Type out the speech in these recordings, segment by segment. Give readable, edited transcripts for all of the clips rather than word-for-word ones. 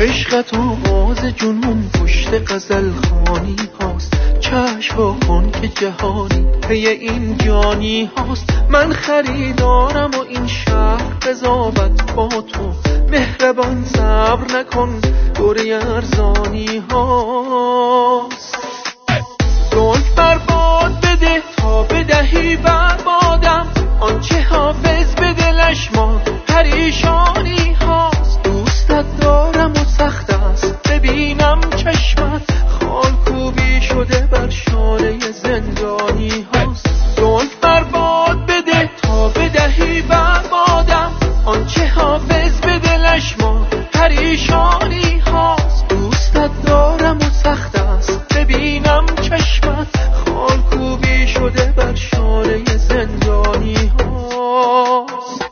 عشقت آغاز جنون پشت غزل خانی هاست، چشم کن که جهانی پی این جانی هاست. من خریدارم و این شهر قضاوت با تو، مهربان صبر نکن دوره ارزانی هاست. زلف برباد بده تا بدهی بربادم، آنچه حافظ به دلش ماند پریشانی هاست. دوستت دارم و سخت است ببینم چشمت، خال کوبی شده بر شانه زندانی هاست. زلف برباد بده تا بدهی بربادم، آنچه حافظ به دلش ماند پریشانی هاست. دوستت دارم و سخت است ببینم چشمت، خال کوبی شده بر شانه زندانی هاست.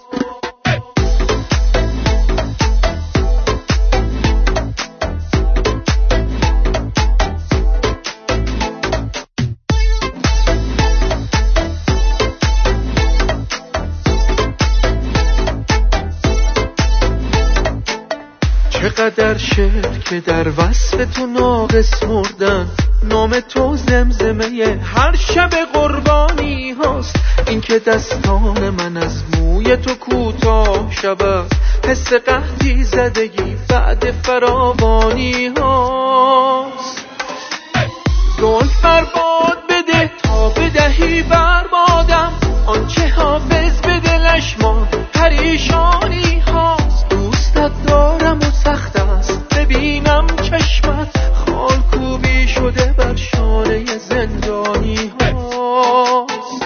چقدر شعر که در وصف تو ناقص مردن، نام تو زمزمه هر شب قربانی هاست. این که دستان من از موی تو کوتاه شود، حس قحطی زدگی بعد فراوانی هاست. زلف برباد بده تا بدهی بربادم، آنچه حافظ به دلش ماند پریشانی هاست. دوستت دارم و سخت است ببینم چشمت، خال کوبی شده بر شانه زندانی هاست.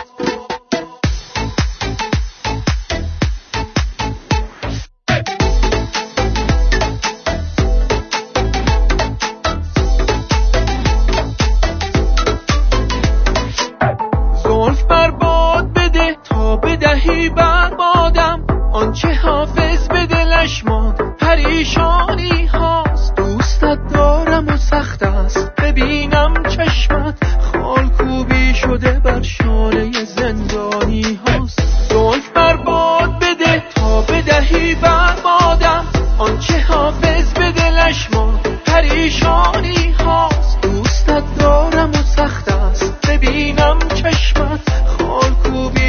زلف برباد بده تا بدهی بربادم، آنچه حافظ به دلش ماند پریشانی هاست. دوستت دارم و سخت است ببینم چشمت، خال کوبی شده بر شانه زندانی هاست. زلف برباد بده تا بدهی بربادم، آنچه حافظ به دلش ماند پریشانی هاست. دوستت دارم و سخت است ببینم چشمت، خال کوبی